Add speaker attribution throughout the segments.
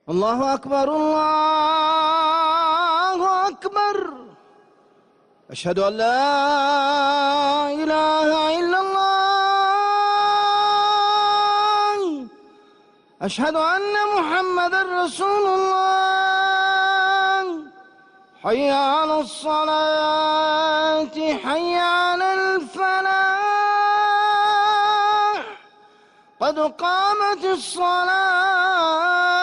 Speaker 1: الله أكبر الله أكبر. أشهد أن لا إله إلا الله. أشهد أن محمدًا رسول الله. حي على الصلاة حي على الفلاح. قد قامت الصلاة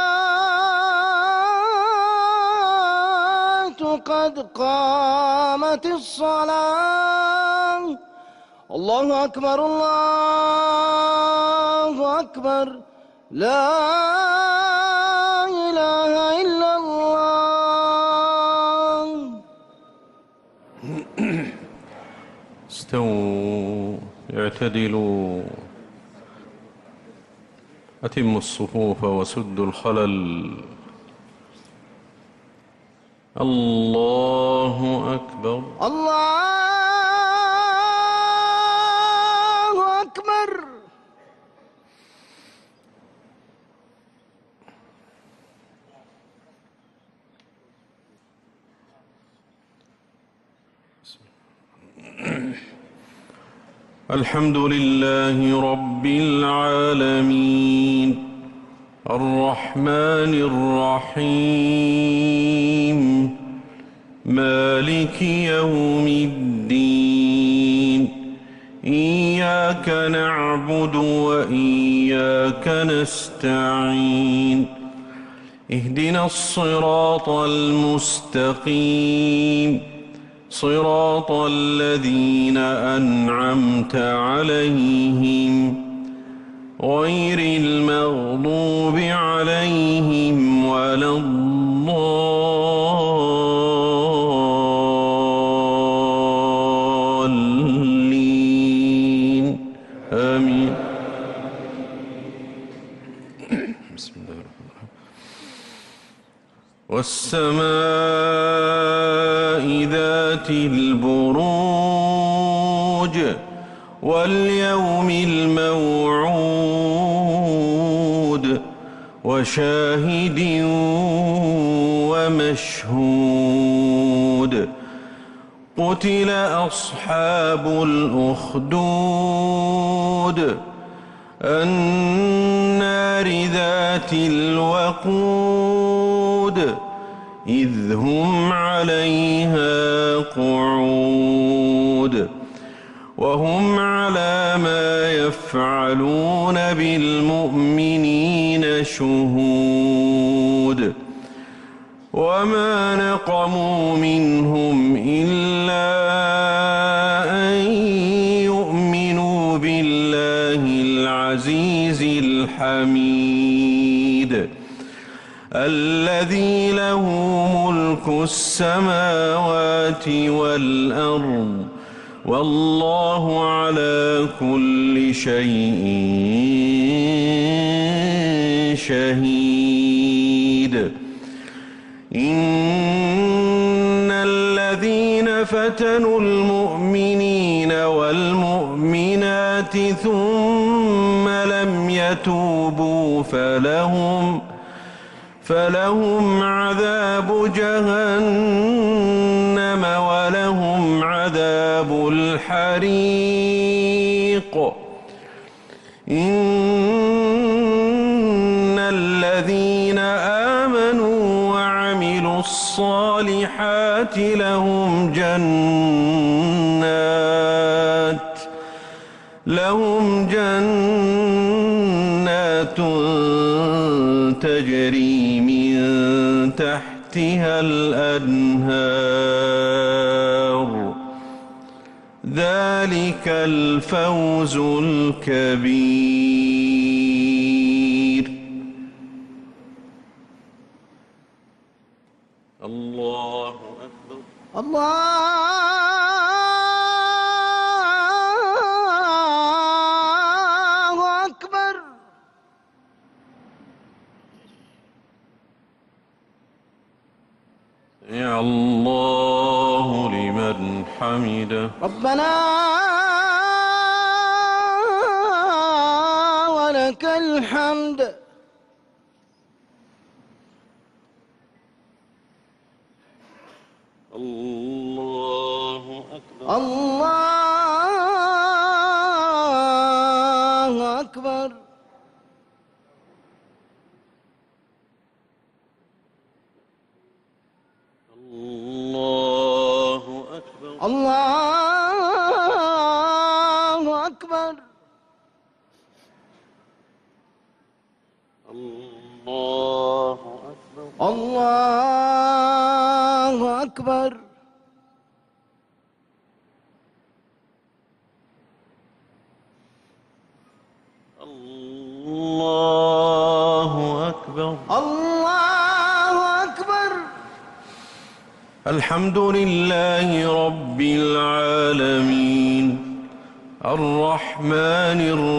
Speaker 1: قد قامت الصلاة. الله أكبر الله أكبر. لا إله إلا الله.
Speaker 2: استووا اعتدلوا أتموا الصفوف وسدوا الخلل. الله أكبر
Speaker 1: الله أكبر.
Speaker 2: الحمد لله رب العالمين الرحمن الرحيم مالك يوم الدين. إياك نعبد وإياك نستعين. اهدنا الصراط المستقيم صراط الذين أنعمت عليهم غير المغضوب عليهم ولا الضالين آمين. بسم الله الرحمن الرحيم. والسماء ذات البروج واليوم الموعود وشاهد ومشهود. قتل أصحاب الأخدود النار ذات الوقود إذ هم عليها قعود وهم على ما يفعلون بالمؤمنين شهود. وما نقموا منهم إلا أن يؤمنوا بالله العزيز الحميد الذي له ملك السماوات والأرض والله على كل شيء شهيد. إن الذين فتنوا المؤمنين والمؤمنات ثم لم يتوبوا فلهم عذاب جهنم ولهم عذاب الحريق. إن الذين آمنوا وعملوا الصالحات لهم جنات تجري من تحتها الأنهار. ذلك الفوز الكبير. الله أكبر
Speaker 1: الله أكبر.
Speaker 2: يا الله لمن حمده.
Speaker 1: ربنا ولك الحمد. الله أكبر.
Speaker 2: الله أكبر.
Speaker 1: الله أكبر.
Speaker 2: الحمد لله رب العالمين الرحمن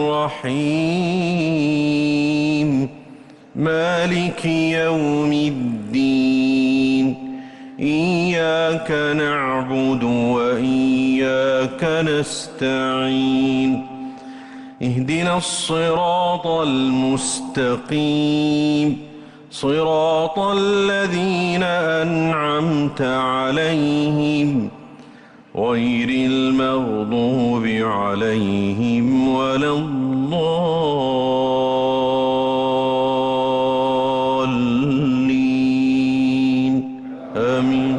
Speaker 2: الرحيم مالك يوم الدين إياك نعبد وإياك نستعين اهدنا الصراط المستقيم صراط الذين أنعمت عليهم غير المغضوب عليهم ولا الضالين آمين.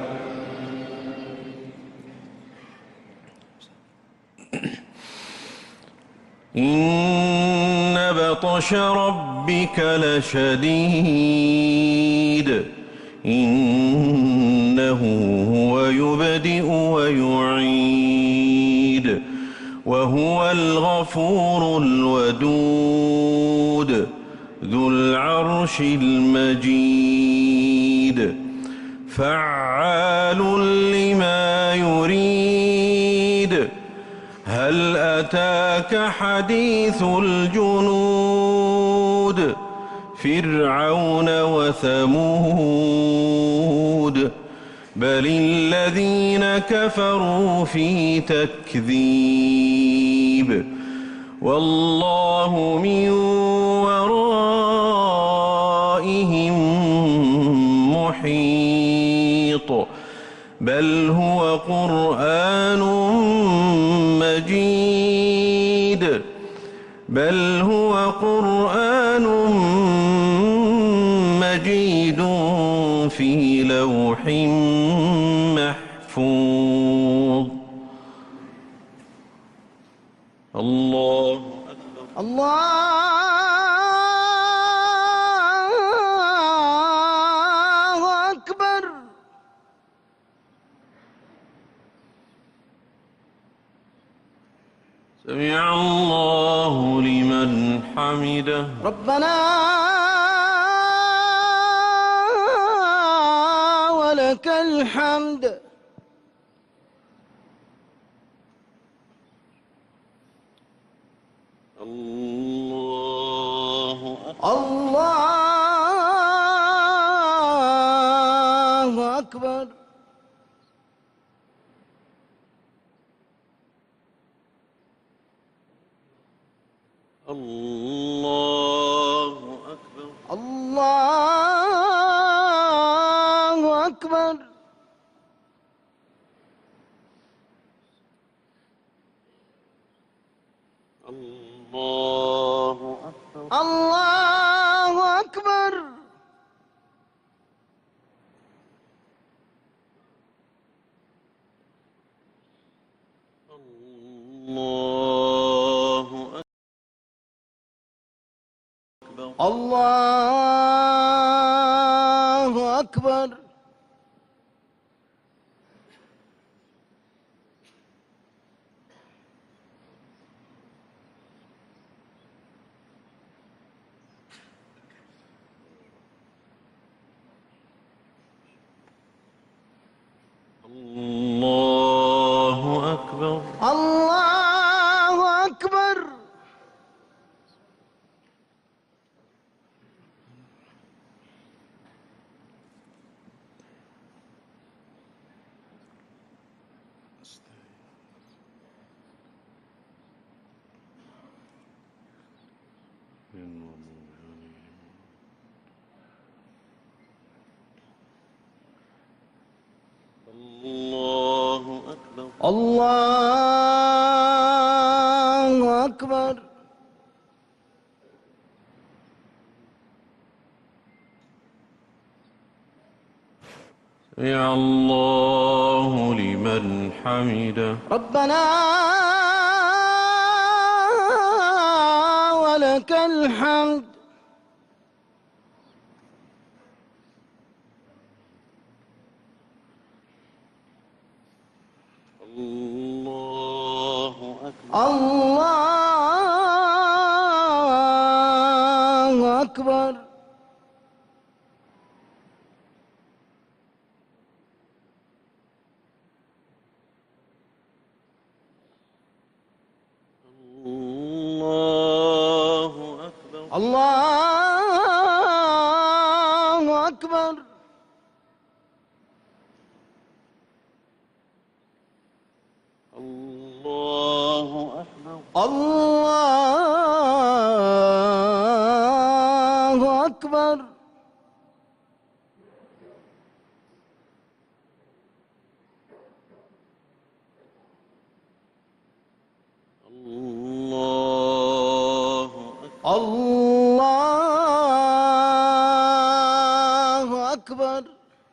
Speaker 2: إن بطش ربك لشديد إنه هو يبدئ ويعيد وهو الغفور الودود ذو العرش المجيد فعال لما يريد هل أتاك حديث الجنود فرعون وثمود بل الذين كفروا في تكذيب والله من ورائهم محيط بل هو قرآن مجيد بل هو قرآن مجيد في لوح محفوظ. الله أكبر.
Speaker 1: الله أكبر.
Speaker 2: سمع الله لمن حمده.
Speaker 1: ربنا ولك الحمد.
Speaker 2: الله أكبر.
Speaker 1: الله أكبر.
Speaker 2: الله أكبر.
Speaker 1: الله أكبر.
Speaker 2: الله أكبر.
Speaker 1: الله أكبر.
Speaker 2: الله أكبر.
Speaker 1: الله أكبر.
Speaker 2: الله أكبر.
Speaker 1: الله أكبر.
Speaker 2: الله أكبر.
Speaker 1: الله أكبر.
Speaker 2: سمع الله لمن حمده.
Speaker 1: ربنا ولك الحمد. الله أكبر.
Speaker 2: الله أكبر.
Speaker 1: الله أكبر.
Speaker 2: الله أكبر.
Speaker 1: الله أكبر.
Speaker 2: الله أكبر.
Speaker 1: الله أكبر.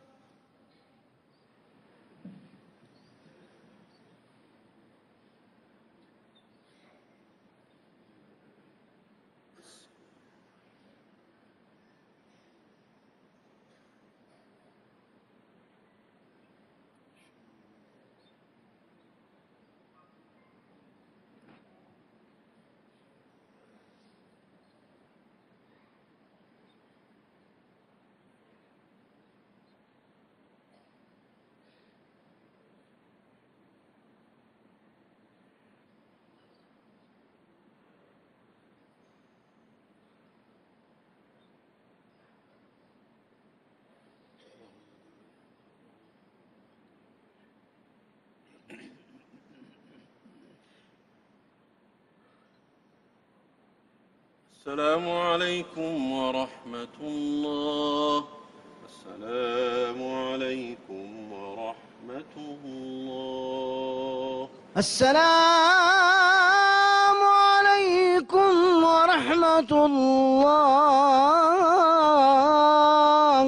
Speaker 2: السلام عليكم ورحمة الله. السلام عليكم ورحمة الله.
Speaker 1: السلام عليكم ورحمة الله.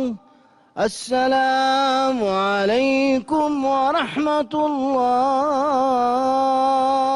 Speaker 1: السلام عليكم ورحمة الله.